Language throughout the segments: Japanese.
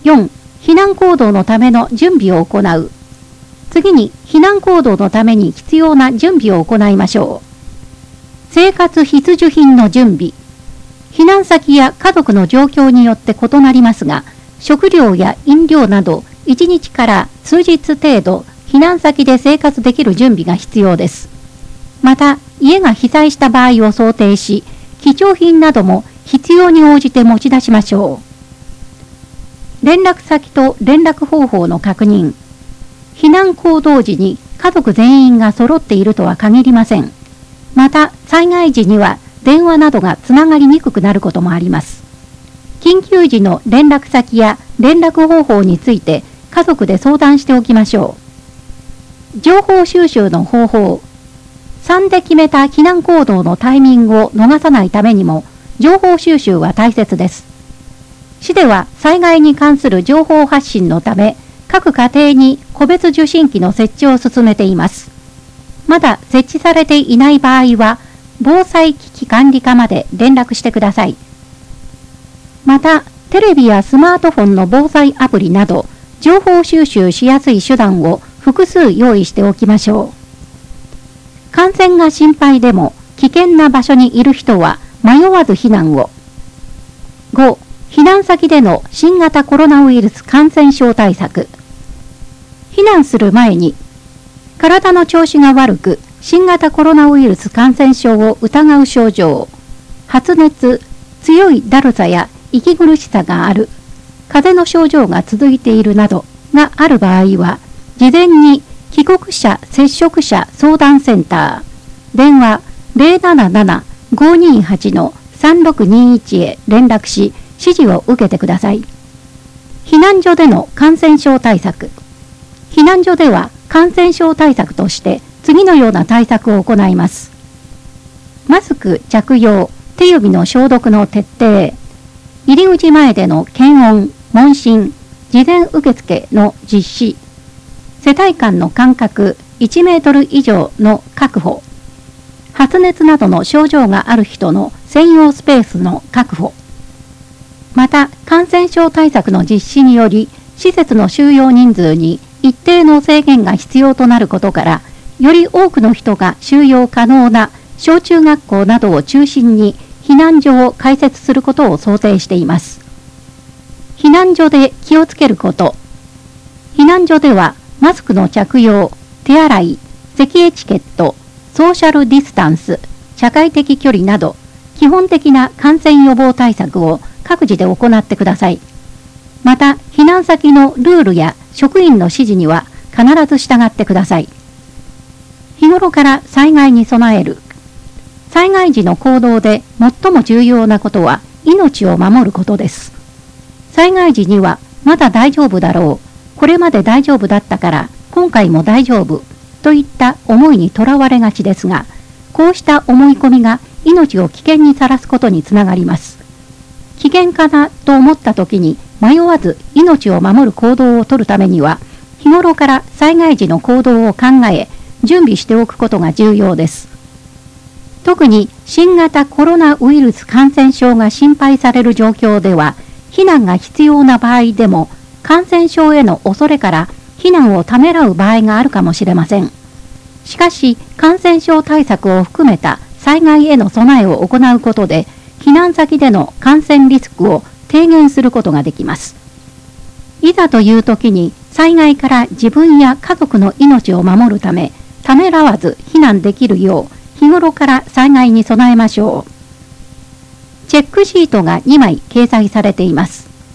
4、避難行動のための準備を行う。次に、避難行動のために必要な準備を行いましょう。生活必需品の準備。避難先や家族の状況によって異なりますが、食料や飲料など1日から数日程度避難先で生活できる準備が必要です。また、家が被災した場合を想定し、貴重品なども必要に応じて持ち出しましょう。連絡先と連絡方法の確認。避難行動時に家族全員が揃っているとは限りません。また、災害時には電話などがつながりにくくなることもあります。緊急時の連絡先や連絡方法について家族で相談しておきましょう。情報収集の方法。3で決めた避難行動のタイミングを逃さないためにも、情報収集は大切です。市では災害に関する情報発信のため、各家庭に個別受信機の設置を進めています。まだ設置されていない場合は、防災危機管理課まで連絡してください。また、テレビやスマートフォンの防災アプリなど、情報収集しやすい手段を複数用意しておきましょう。感染が心配でも危険な場所にいる人は迷わず避難を。5、避難先での新型コロナウイルス感染症対策。避難する前に、体の調子が悪く、新型コロナウイルス感染症を疑う症状、発熱、強いだるさや息苦しさがある、風邪の症状が続いているなどがある場合は、事前に帰国者接触者相談センター、電話 077-528-3621 へ連絡し、指示を受けてください。避難所での感染症対策。避難所では感染症対策として次のような対策を行います。マスク着用、手指の消毒の徹底、入り口前での検温、問診、事前受付の実施、世帯間の間隔1メートル以上の確保、発熱などの症状がある人の専用スペースの確保、また感染症対策の実施により施設の収容人数に一定の制限が必要となることから、より多くの人が収容可能な小中学校などを中心に避難所を開設することを想定しています。避難所で気をつけること。避難所ではマスクの着用、手洗い、咳エチケット、ソーシャルディスタンス、社会的距離など基本的な感染予防対策を各自で行ってください。また、避難先のルールや職員の指示には必ず従ってください。日頃から災害に備える。災害時の行動で最も重要なことは命を守ることです。災害時にはまだ大丈夫だろう、これまで大丈夫だったから今回も大丈夫といった思いにとらわれがちですが、こうした思い込みが命を危険にさらすことにつながります。危険かなと思った時に迷わず命を守る行動をとるためには、日頃から災害時の行動を考え、準備しておくことが重要です。特に新型コロナウイルス感染症が心配される状況では、避難が必要な場合でも、感染症への恐れから避難をためらう場合があるかもしれません。しかし、感染症対策を含めた災害への備えを行うことで、避難先での感染リスクを低減することができます。いざという時に災害から自分や家族の命を守るため、ためらわず避難できるよう日頃から災害に備えましょう。チェックシートが2枚掲載されています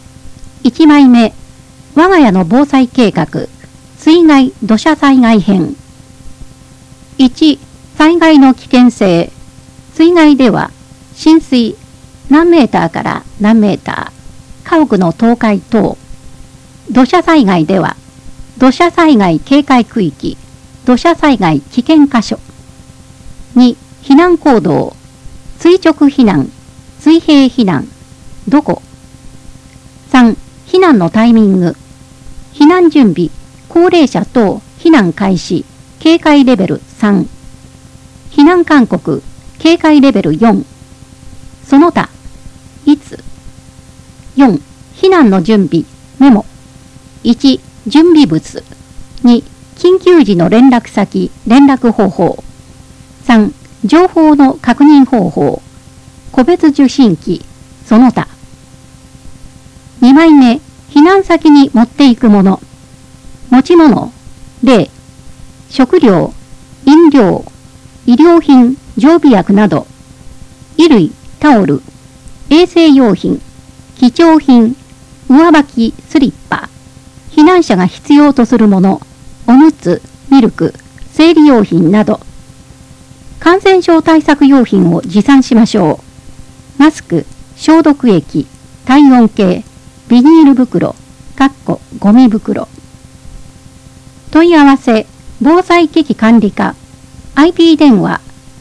。1枚目、我が家の防災計画、水害・土砂災害編。1、災害の危険性。水害では浸水、何メーターから何メーター、家屋の倒壊等。土砂災害では、土砂災害警戒区域、土砂災害危険箇所。2、避難行動、垂直避難、水平避難、どこ。3、避難のタイミング、避難準備、高齢者等避難開始、警戒レベル3。避難勧告、警戒レベル4。その他、いつ。4、避難の準備、 メモ。1、準備物。2、緊急時の連絡先、連絡方法。3、情報の確認方法。個別受信機、その他。2枚目、避難先に持っていくもの。持ち物、例、食料、飲料、医療品、常備薬など。衣類、タオル、衛生用品、貴重品、上履き、スリッパ。避難者が必要とするもの、おむつ、ミルク、生理用品など。感染症対策用品を持参しましょう。マスク、消毒液、体温計、ビニール袋、ゴミ袋。問い合わせ、防災機器管理課、IP 電話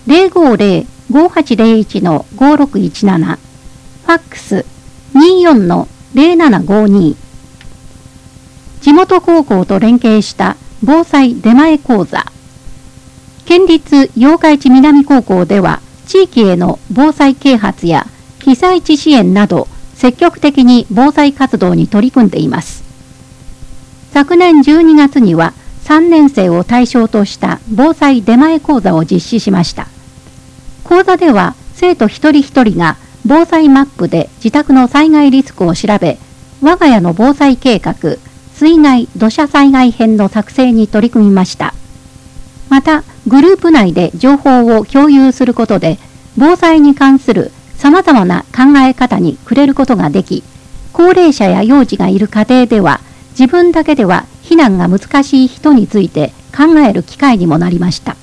050-5801-5617、ファックス 24-0752。地元高校と連携した防災出前講座。県立八日市南高校では、地域への防災啓発や被災地支援など、積極的に防災活動に取り組んでいます。昨年12月には、3年生を対象とした防災出前講座を実施しました。講座では、生徒一人一人が防災マップで自宅の災害リスクを調べ、我が家の防災計画、水害・土砂災害編の作成に取り組みました。また、グループ内で情報を共有することで、防災に関する様々な考え方に触れることができ、高齢者や幼児がいる家庭では、自分だけでは避難が難しい人について考える機会にもなりました。